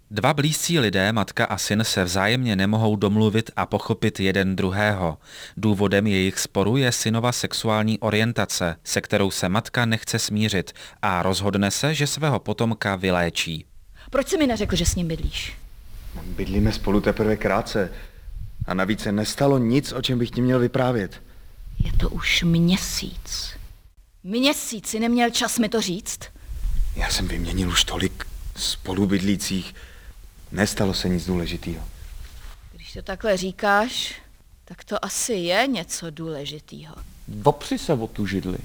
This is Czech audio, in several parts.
Dva blízcí lidé, matka a syn, se vzájemně nemohou domluvit a pochopit jeden druhého. Důvodem jejich sporu je synova sexuální orientace, se kterou se matka nechce smířit a rozhodne se, že svého potomka vyléčí. Proč jsi mi neřekl, že s ním bydlíš? Bydlíme spolu teprve krátce. A navíc se nestalo nic, o čem bych ti měl vyprávět. Je to už měsíc. Měsíc jsi neměl čas mi to říct? Já jsem vyměnil už tolik spolubydlících. Nestalo se nic důležitého. Když to takhle říkáš, tak to asi je něco důležitého. Opři se o tu židli.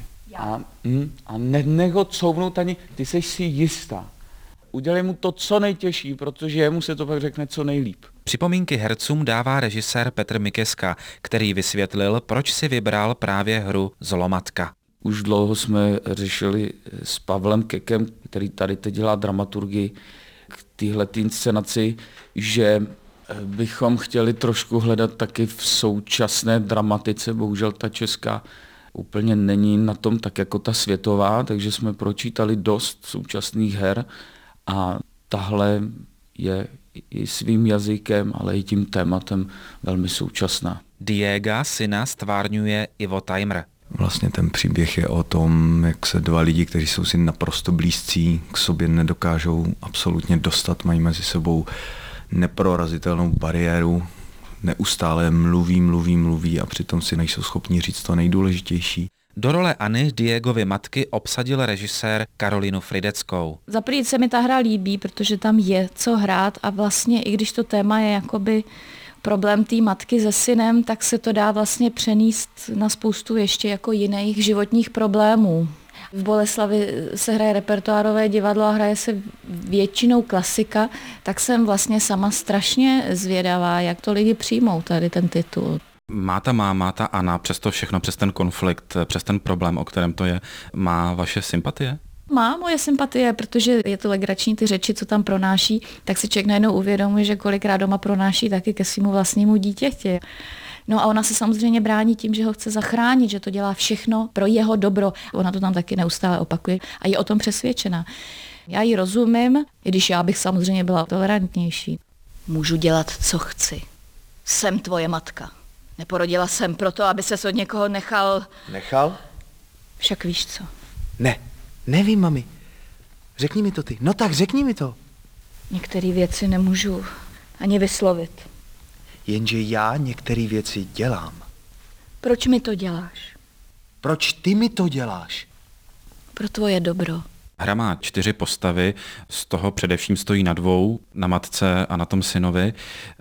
A nech ho couvnout ani, ty seš si jistá. Udělej mu to co nejtěžší, protože jemu se to pak řekne co nejlíp. Připomínky hercům dává režisér Petr Mikeska, který vysvětlil, proč si vybral právě hru Zlomatka. Už dlouho jsme řešili s Pavlem Kekem, který tady teď dělá dramaturgii k téhletý inscenaci, že bychom chtěli trošku hledat taky v současné dramatice, bohužel ta česká úplně není na tom tak jako ta světová, takže jsme pročítali dost současných her a tahle je i svým jazykem, ale i tím tématem velmi současná. Diega, syna, stvárňuje Ivo Tajmr. Vlastně ten příběh je o tom, jak se dva lidi, kteří jsou si naprosto blízcí, k sobě nedokážou absolutně dostat, mají mezi sebou neprorazitelnou bariéru, neustále mluví a přitom si nejsou schopni říct to nejdůležitější. Do role Anny, Diegovy matky, obsadil režisér Karolinu Frydeckou. Za první se mi ta hra líbí, protože tam je co hrát a vlastně i když to téma je jakoby problém té matky se synem, tak se to dá vlastně přenést na spoustu ještě jako jiných životních problémů. V Boleslavi se hraje repertoárové divadlo a hraje se většinou klasika, tak jsem vlastně sama strašně zvědavá, jak to lidi přijmou tady ten titul. Má ta máma, ta Anna, přes to všechno, přes ten konflikt, přes ten problém, o kterém to je, má vaše sympatie? Má moje sympatie, protože je to legrační ty řeči, co tam pronáší, tak si člověk najednou uvědomuje, že kolikrát doma pronáší taky ke svému vlastnímu dítěti. No a ona se samozřejmě brání tím, že ho chce zachránit, že to dělá všechno pro jeho dobro. Ona to tam taky neustále opakuje a je o tom přesvědčena. Já jí rozumím, i když já bych samozřejmě byla tolerantnější. Můžu dělat, co chci. Jsem tvoje matka. Neporodila jsem proto, aby ses od někoho nechal... Nechal? Však víš co. Ne, nevím, mami. Řekni mi to ty. No tak řekni mi to. Některé věci nemůžu ani vyslovit. Jenže já některé věci dělám. Proč mi to děláš? Proč ty mi to děláš? Pro tvoje dobro. Hra má 4 postavy, z toho především stojí na 2, na matce a na tom synovi.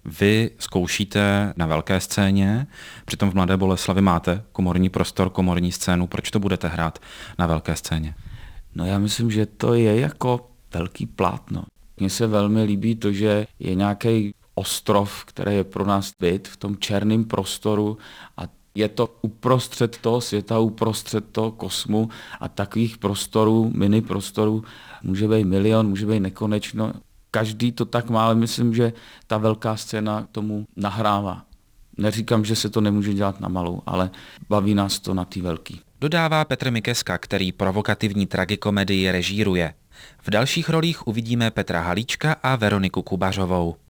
Vy zkoušíte na velké scéně, přitom v Mladé Boleslavi máte komorní prostor, komorní scénu. Proč to budete hrát na velké scéně? No já myslím, že to je jako velký plátno. Mně se velmi líbí to, že je nějaký ostrov, který je pro nás byt v tom černém prostoru a je to uprostřed toho světa, uprostřed toho kosmu a takových prostorů, mini prostorů může být milion, může být nekonečno. Každý to tak má, ale myslím, že ta velká scéna tomu nahrává. Neříkám, že se to nemůže dělat na malou, ale baví nás to na té velký. Dodává Petr Mikeska, který provokativní tragikomedii režíruje. V dalších rolích uvidíme Petra Halíčka a Veroniku Kubařovou.